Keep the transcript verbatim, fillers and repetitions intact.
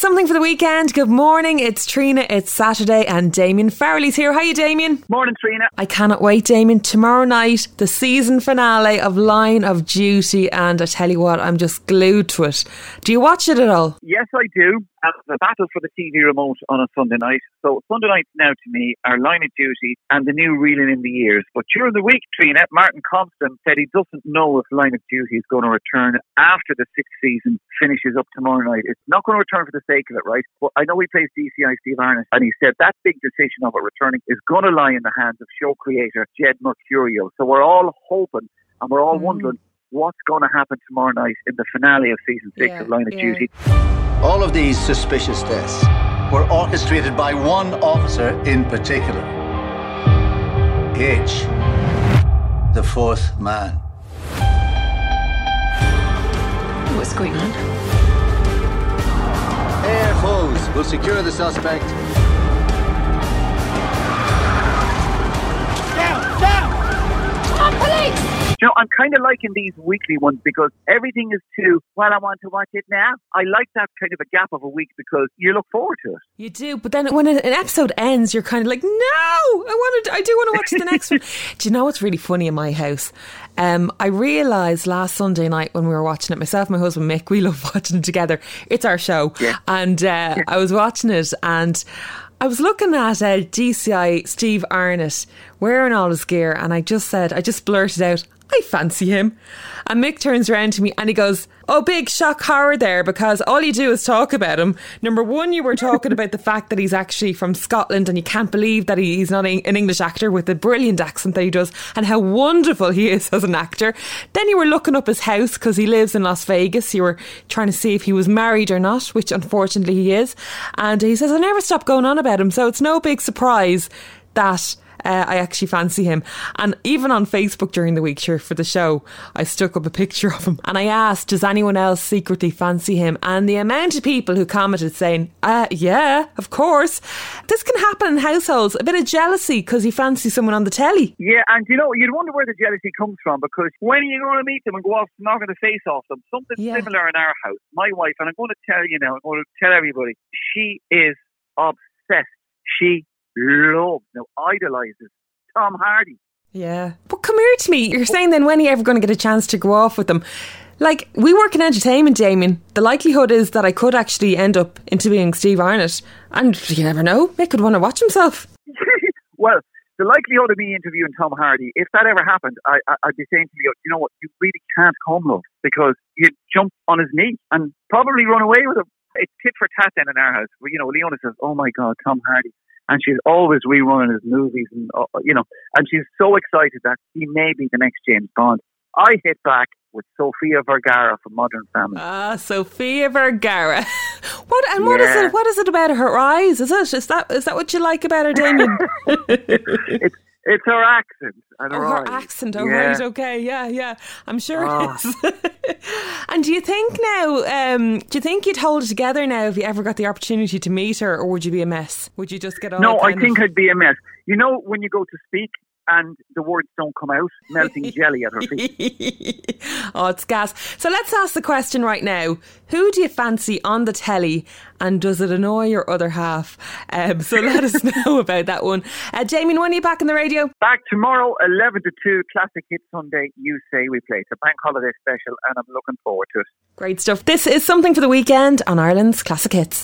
Something for the weekend. Good morning. It's Trina. It's Saturday and Damien Farrelly's here. How are you, Damien? Morning, Trina. I cannot wait, Damien. Tomorrow night, the season finale of Line of Duty, and I tell you what, I'm just glued to it. Do you watch it at all? Yes, I do. And the battle for the T V remote on a Sunday night. So Sunday nights now to me are Line of Duty and the new Reeling in the Years. But during the week, Trina, Martin Compton said he doesn't know if Line of Duty is going to return after the sixth season finishes up tomorrow night. It's not going to return for the sake of it, right? But I know he plays D C I Steve Arnott, and he said that big decision of it returning is going to lie in the hands of show creator Jed Mercurio. So we're all hoping and we're all mm. wondering what's going to happen tomorrow night in the finale of season six yeah, of Line of yeah. Duty. All of these suspicious deaths were orchestrated by one officer in particular. H, the fourth man. What's going on? Air foes will secure the suspect. Down! Down! Come on, police! You know, I'm kind of liking these weekly ones because everything is too, well, I want to watch it now. I like that kind of a gap of a week because you look forward to it. You do, but then when an episode ends, you're kind of like, no, I want to, I do want to watch the next one. Do you know what's really funny in my house? Um, I realised last Sunday night when we were watching it, myself and my husband Mick, we love watching it together. It's our show. Yeah. And uh, yeah. I was watching it and I was looking at uh, D C I Steve Arnott wearing all his gear, and I just said, I just blurted out, I fancy him. And Mick turns around to me and he goes, oh, big shock horror there, because all you do is talk about him. Number one, you were talking about the fact that he's actually from Scotland and you can't believe that he's not an English actor with the brilliant accent that he does and how wonderful he is as an actor. Then you were looking up his house because he lives in Las Vegas. You were trying to see if he was married or not, which unfortunately he is. And he says, I never stop going on about him. So it's no big surprise that Uh, I actually fancy him. And even on Facebook during the week, sure, for the show, I stuck up a picture of him and I asked, does anyone else secretly fancy him? And the amount of people who commented saying, uh, yeah, of course. This can happen in households. A bit of jealousy because you fancy someone on the telly. Yeah, and you know, you'd wonder where the jealousy comes from, because when are you going to meet them and go off knocking the face off them? Something yeah. similar in our house. My wife, and I'm going to tell you now, I'm going to tell everybody, she is obsessed. She loves, now idolises Tom Hardy. Yeah. But come here to me. You're saying then, when are you ever going to get a chance to go off with them? Like, we work in entertainment, Damien. The likelihood is that I could actually end up interviewing Steve Arnott, and you never know, Mick could want to watch himself. Well, the likelihood of me interviewing Tom Hardy, if that ever happened, I, I, I'd be saying to you, you know what, you really can't come, love, because you'd jump on his knee and probably run away with him. It's tit for tat then in our house. You know, Leona says, oh my God, Tom Hardy. And she's always rerunning his movies, and uh, you know, and she's so excited that he may be the next James Bond. I hit back with Sofia Vergara from Modern Family. Ah, Sofia Vergara. What and what yeah. is it? What is it about her eyes? Is it? Is that is that what you like about her, Damien? it's it's her accent and her, oh, her eyes. accent. Oh, yeah. right, okay, yeah, yeah. I'm sure oh. it is. And do you think now? Um, do you think you'd hold it together now if you ever got the opportunity to meet her, or would you be a mess? Would you just get all? No, I think of... I'd be a mess. You know, when you go to speak and the words don't come out, melting jelly at her feet. Oh, it's gas. So let's ask the question right now. Who do you fancy on the telly, and does it annoy your other half? Um, so let us know about that one. Uh, Damien, when are you back on the radio? Back tomorrow, eleven to two, Classic Hit Sunday, You Say We Play. It's a bank holiday special and I'm looking forward to it. Great stuff. This is Something for the Weekend on Ireland's Classic Hits.